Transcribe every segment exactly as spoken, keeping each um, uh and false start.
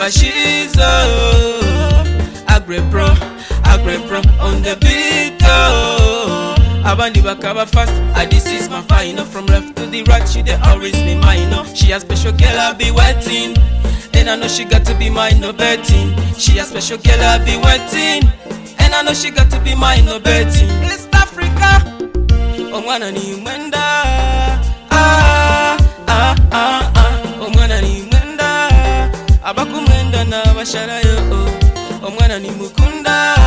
she's oh, Agre Pro, Agre Pro on the beat oh. Abandi bakaba fast, I this is my final. From left to the right, she dey always be mine no. She a special girl, I be waiting. And I know she got to be mine, no betting. She a special girl, I be waiting. And I know she got to be mine, no betting. East Africa, omwana ni mwenda. Ah, ah, ah, ah, omwana ni mwenda. Abaku mwenda na bashara yo. Omwana ni mukunda.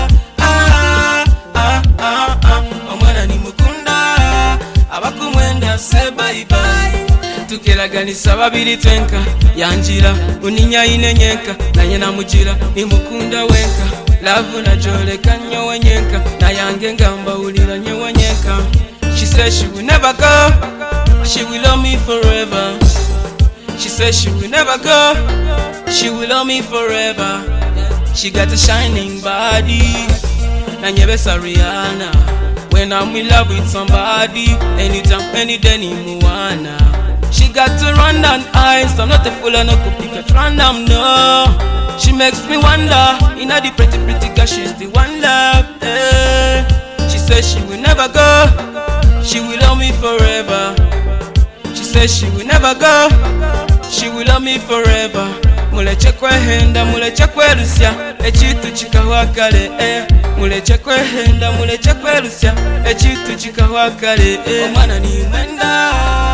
Ah, ah, ah, ah, omwana ni mukunda. Abaku mwenda say bye bye. Tukelaganisa babiri twenka yanjira uninya inenyenka nanye namujira nimukunda wenka love na jole kanyo wenyenka na yange ngamba ulira nye wenyenka. She says she will never go, she will love me forever. She says she will never go, she will love me forever. She got a shining body nanye besa Rihanna. When I'm in love with somebody, anytime, any day ni muwana. She got to run down eyes, I'm not a fool, I no could pick at random, no. She makes me wonder, you know the pretty pretty girl, she's the one love, eh. She says she will never go, she will love me forever. She says she will never go, she will love me forever. Muleche kwe henda, muleche kwe lusia, echitu chikawakale, eh. Muleche kwe henda, muleche kwe lusia, echitu chikawakale, eh. Omwana ni mwenda.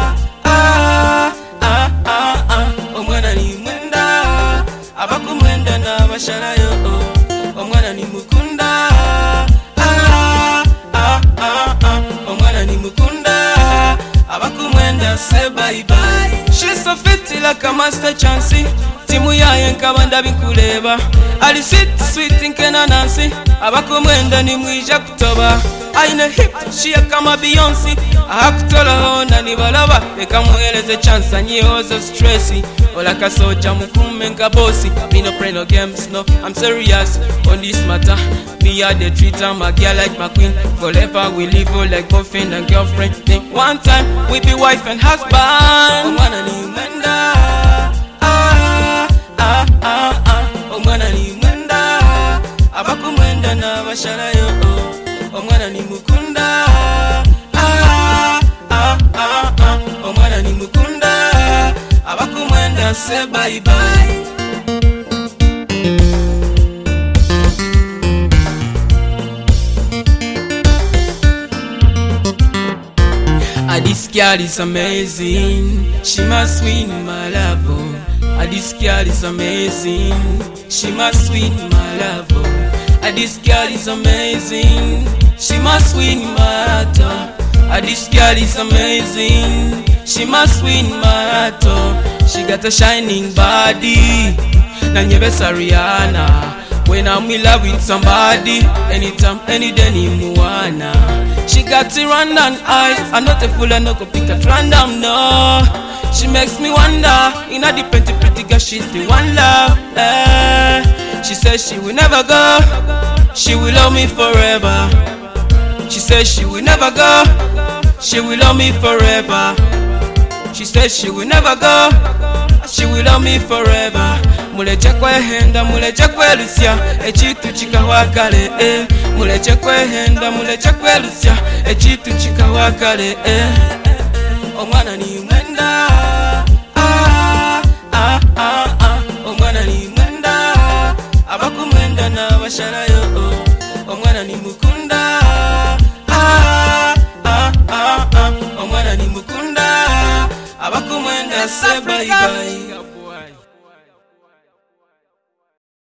Ah, ah, ah, ah, omwana ni mwenda. Abaku mwenda na bashara yo. Omwana ni mukunda. Ah, ah, ah, ah, omwana ni mukunda. Abaku mwenda say bye bye. She's so fit like a master chancy. Timu yaye nkabanda binkuleba. Ali sweet sweet nkena Nancy. Abaku mwenda ni mwija kutoba. Aina hip, she a kama Beyonce. Akutola honda ni balaba. Eka mueleze chance, nye ozo stressy. Ola kasoja mukume nka bossy. Me no play no games, no, I'm serious on this matter. Me a the treat her, my girl like my queen. Forever we live all like boyfriend and girlfriend. Think one time, we be wife and husband. Omwana ni mwenda. Ah, ah, ah, ah, omwana ni mwenda. Abaku mwenda na bashara yo. Omwana ni mukunda. Ah, ah, ah, ah, omwana ni mukunda. Abaku mwenda say bye bye. Ah, this girl is amazing, she must win my love. Ah, this girl is amazing, she must win my love. Ah, this girl is amazing, she must win my heart. Ah, this girl is amazing, she must win my heart. She got a shining body, nanye besa Rihanna. When I'm in love with somebody, anytime, any day ni muwana. She got to run down eyes, I'm not a fool, I no go pick at random, no. She makes me wonder, you know the pretty pretty girl, she's the one love, eh. She says she will never go, she will love me forever. She says she will never go, she will love me forever. She says she will never go, she will love me forever. Muleche kwe henda, muleche kwe lusia, echitu chikawakale, eh. Muleche kwe henda, muleche kwe lusia, echitu chikawakale, eh. Omwana ni mwenda. Ah, ah, ah, ah, omwana ni mwenda. Abaku mwenda na bashara yo. Omwana ni mukunda. Ah, ah, ah, ah, omwana ni mukunda. Abaku mwenda say bye bye.